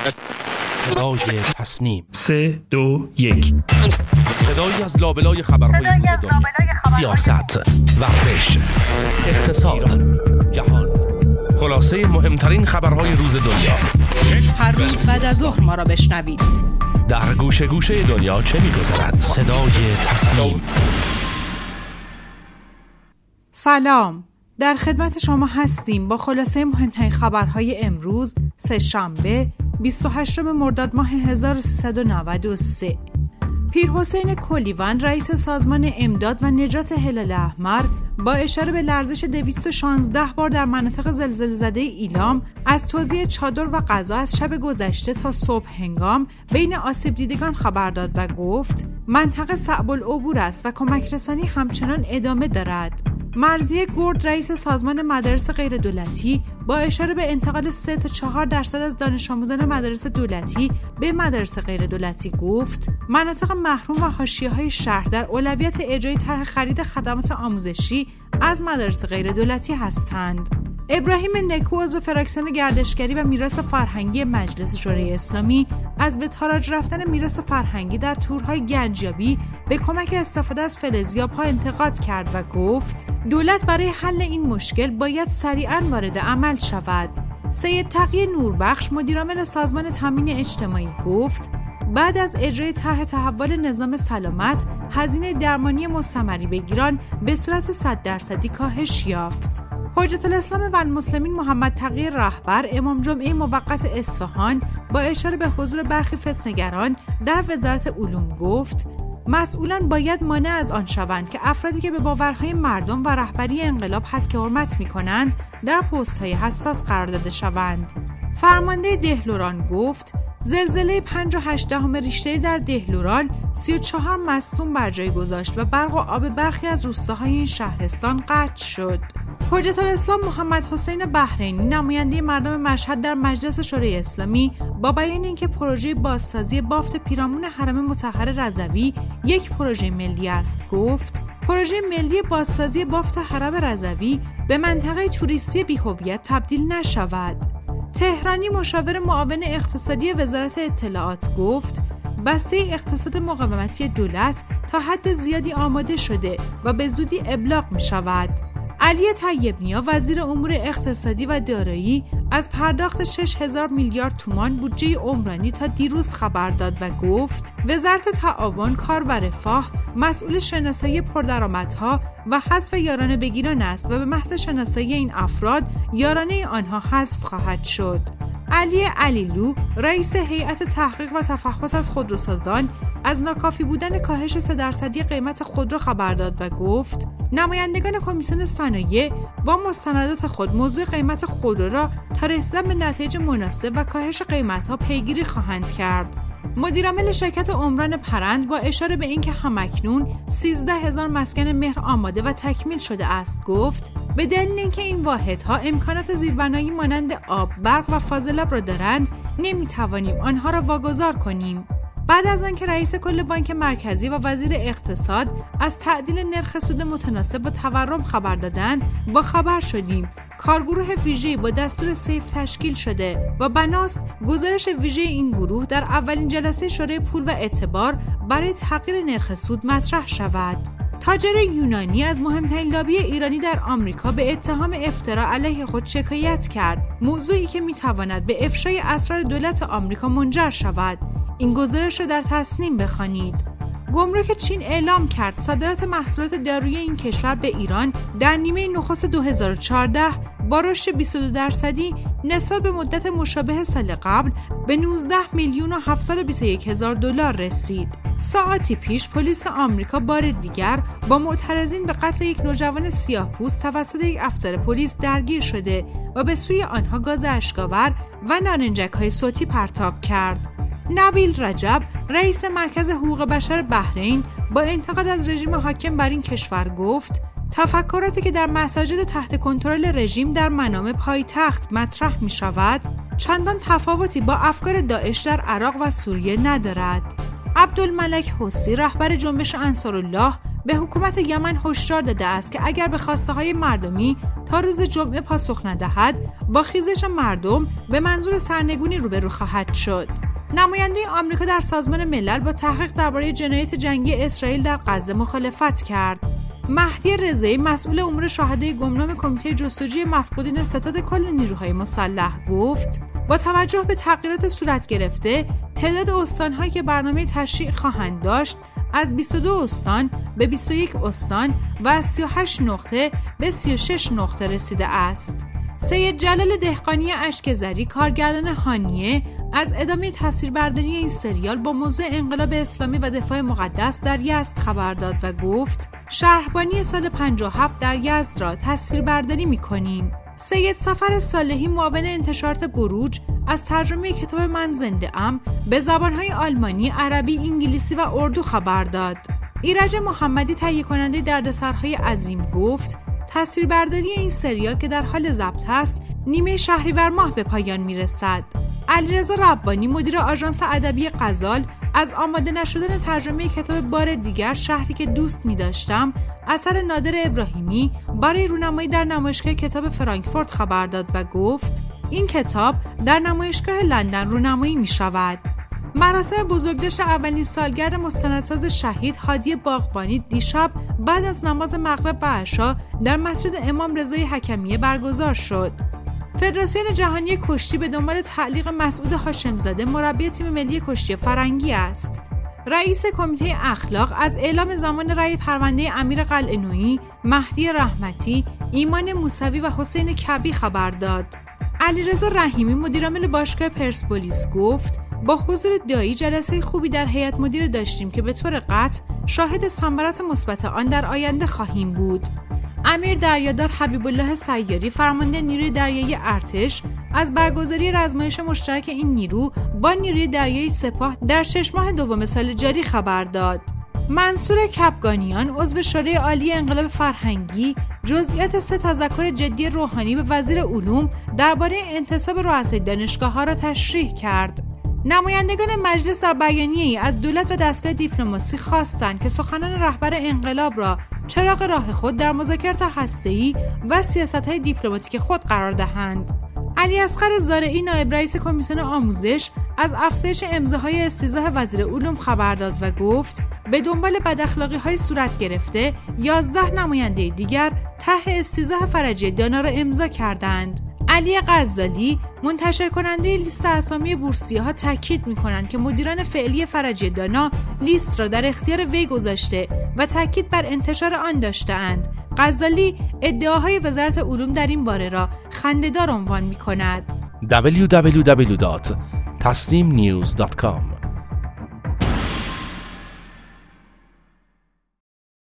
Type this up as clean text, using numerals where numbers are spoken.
صدای تصنیم 3 2 1. صدایی از لابلای خبرهای روز دنیا، سیاست، ورزش، اقتصاد، جهان، خلاصه مهمترین خبرهای روز دنیا. هر روز بعد از ظهر ما را بشنوید. در گوشه گوشه دنیا چه می‌گذرد؟ صدای تصنیم. سلام، در خدمت شما هستیم با خلاصه مهمترین خبرهای امروز سه‌شنبه 28 مرداد ماه 1393. پیرحسین کلیوان رئیس سازمان امداد و نجات هلال احمر با اشاره به لرزش 216 بار در مناطق زلزله‌زده ایلام از توزیع چادر و غذا از شب گذشته تا صبح هنگام بین آسیب دیدگان خبر داد و گفت منطقه صعب العبور است و کمک رسانی همچنان ادامه دارد. مرضیه گرد رئیس سازمان مدارس غیردولتی با اشاره به انتقال 3 تا 4% از دانش آموزان مدارس دولتی به مدارس غیردولتی گفت مناطق محروم و حاشیه‌های شهر در اولویت اجرای طرح خرید خدمات آموزشی از مدارس غیردولتی هستند. ابراهیم نکو عضو فراکسیون گردشگری و میراث فرهنگی مجلس شورای اسلامی از به تاراج رفتن میراث فرهنگی در تورهای گنجیابی به کمک استفاده از فلزیاب‌ها انتقاد کرد و گفت دولت برای حل این مشکل باید سریعاً وارد عمل شود. سید تقی نوربخش مدیرعامل سازمان تامین اجتماعی گفت بعد از اجرای طرح تحول نظام سلامت هزینه درمانی مستمری بگیران به صورت 100% کاهش یافت. حجت الاسلام و المسلمین محمد تقی رهبر امام جمعه موقت اصفهان با اشاره به حضور برخی فتنه‌گران در وزارت علوم گفت مسئولان باید مانع از آن شوند که افرادی که به باورهای مردم و رهبری انقلاب هتک حرمت می‌کنند در پست‌های حساس قرار داده شوند. فرمانده دهلوران گفت زلزله 5.8 ریشتری در دهلوران 34 مصدوم بر جای گذاشت و برق و آب برخی از روستاهای این شهرستان قطع شد. حجت الاسلام محمد حسین بحرینی نماینده مردم مشهد در مجلس شورای اسلامی با بیان اینکه پروژه بازسازی بافت پیرامون حرم مطهر رضوی یک پروژه ملی است گفت پروژه ملی بازسازی بافت حرم رضوی به منطقه توریستی بی‌هویت تبدیل نشود. تهرانی مشاور معاون اقتصادی وزارت اطلاعات گفت بسته اقتصاد مقاومتی دولت تا حد زیادی آماده شده و به زودی ابلاغ می شود. علی طیب‌نیا وزیر امور اقتصادی و دارایی از پرداخت 6000 میلیارد تومان بودجه عمرانی تا دیروز خبر داد و گفت وزارت تعاون، کار و رفاه مسئول شناسایی پردرآمدها و حذف یارانه بگیران است و به محض شناسایی این افراد یارانه آنها حذف خواهد شد. علی علیلو رئیس هیئت تحقیق و تفحص از خودروسازان از ناکافی بودن کاهش 3% قیمت خودرو خبر داد و گفت نمایندگان کمیسیون صنایع با مستندات خود موضوع قیمت خودرو را تا رسیدن به نتایج مناسب و کاهش قیمت‌ها پیگیری خواهند کرد. مدیرعامل شرکت عمران پرند با اشاره به اینکه همکنون 13000 مسکن مهر آماده و تکمیل شده است گفت به دلیل اینکه این واحدها امکانات زیربنایی مانند آب، برق و فاضلاب را دارند نمیتوانیم آنها را واگذار کنیم. بعد از آنکه رئیس کل بانک مرکزی و وزیر اقتصاد از تعدیل نرخ سود متناسب با تورم خبر دادند با خبر شدیم کارگروه ویژه‌ای با دستور سیف تشکیل شده و بناست گزارش ویژه این گروه در اولین جلسه شورای پول و اعتبار برای تغییر نرخ سود مطرح شود. تاجر یونانی از مهمترین لابی ایرانی در آمریکا به اتهام افترا علیه خود شکایت کرد، موضوعی که میتواند به افشای اسرار دولت آمریکا منجر شود. این گزارش را در تصنیم بخوانید. گمرک چین اعلام کرد صادرات محصولات دارویی این کشور به ایران در نیمه نخست 2014 با رشد 22% نسبت به مدت مشابه سال قبل به 19,721,000 دلار رسید. ساعتی پیش پلیس آمریکا بار دیگر با معترضین به قتل یک نوجوان سیاه‌پوست توسط یک افسر پلیس درگیر شده و به سوی آنها گاز اشک‌آور و نارنجک‌های صوتی پرتاب کرد. نبیل رجب رئیس مرکز حقوق بشر بحرین با انتقاد از رژیم حاکم بر این کشور گفت تفکراتی که در مساجد تحت کنترل رژیم در منام پایتخت مطرح می شود چندان تفاوتی با افکار داعش در عراق و سوریه ندارد. عبدالملک حسی رهبر جنبش انصارالله به حکومت یمن هشدار داده است که اگر به خواسته‌های مردمی تا روز جمعه پاسخ ندهد، با خیزش مردم به منظور سرنگونی روبرو خواهد شد. نماینده آمریکا در سازمان ملل با تحقیق درباره جنایت جنگی اسرائیل در غزه مخالفت کرد. مهدی رضایی مسئول امور شاهدای گمنام کمیته جستجوی مفقودین ستاد کل نیروهای مسلح گفت با توجه به تغییرات صورت گرفته، تعداد استان‌هایی که برنامه تشریع خواهند داشت از 22 استان به 21 استان و از 38 نقطه به 36 نقطه رسیده است. سید جلال دهقانی اشکزری، کارگردان هانیه، از ادامه تصویربرداری این سریال با موضوع انقلاب اسلامی و دفاع مقدس در یزد خبر داد و گفت شهربانی سال 57 در یزد را تصویربرداری می‌کنیم. سید سفر صالحی، معاون انتشارات بروج، از ترجمه کتاب من زنده ام به زبان‌های آلمانی، عربی، انگلیسی و اردو خبر داد. ایرج محمدی، تهیه کننده دردسرهای عظیم، گفت تصویربرداری این سریال که در حال ضبط است، نیمه شهریور ماه به پایان میرسد. علیرضا ربانی، مدیر آژانس ادبی غزال، از آماده نشدن ترجمه کتاب بار دیگر شهری که دوست می‌داشتم اثر نادر ابراهیمی برای رونمایی در نمایشگاه کتاب فرانکفورت خبر داد و گفت این کتاب در نمایشگاه لندن رونمایی می‌شود. مراسم بزرگداشت اولین سالگرد مستندساز شهید هادی باغبانی دیشب بعد از نماز مغرب و عشا در مسجد امام رضای حکمیه برگزار شد. فدراسیون جهانی کشتی به دنبال تعلیق مسعود هاشمزاده، مربی تیم ملی کشتی فرنگی است. رئیس کمیته اخلاق از اعلام زمان رأی پرونده امیر قلعه‌نویی، مهدی رحمتی، ایمان موسوی و حسین کبی خبر داد. علیرضا رحیمی، مدیرعامل باشگاه پرسپولیس، گفت با حضور دایی جلسه خوبی در هیئت مدیره داشتیم که به طور قطع شاهد ثمرات مثبت آن در آینده خواهیم بود. امیر دریادار حبیب الله سیاری، فرمانده نیروی دریایی ارتش، از برگزاری رزمایش مشترک این نیرو با نیروی دریایی سپاه در 6 ماه دوم سال جاری خبر داد. منصور کبگانیان، عضو شورای عالی انقلاب فرهنگی، جزئیات 3 تذکر جدی روحانی به وزیر علوم درباره انتصاب رؤسای دانشگاه‌ها را تشریح کرد. نمایندگان مجلس در بیانیه‌ای از دولت و دستگاه دیپلماسی خواستند که سخنان رهبر انقلاب را چراغ راه خود در مذاکرات هسته‌ای و سیاست‌های دیپلماتیک خود قرار دهند. علیاصغر زارعی، نایب رئیس کمیسیون آموزش، از افزایش امضاهای استیضاح وزیر علوم خبر داد و گفت به دنبال بداخلاقی‌های صورت گرفته 11 نماینده دیگر طرح استیضاح فرجیه دانا را امضا کردند. علی غزالی، منتشر کننده لیست اسامی بورسیه‌ها، تاکید می‌کنند که مدیران فعلی فرجیه دانا لیست را در اختیار وی گذاشته و تاکید بر انتشار آن داشته‌اند. غزالی ادعاهای وزارت علوم در این باره را خنده‌دار عنوان می‌کند. www.tasneemnews.com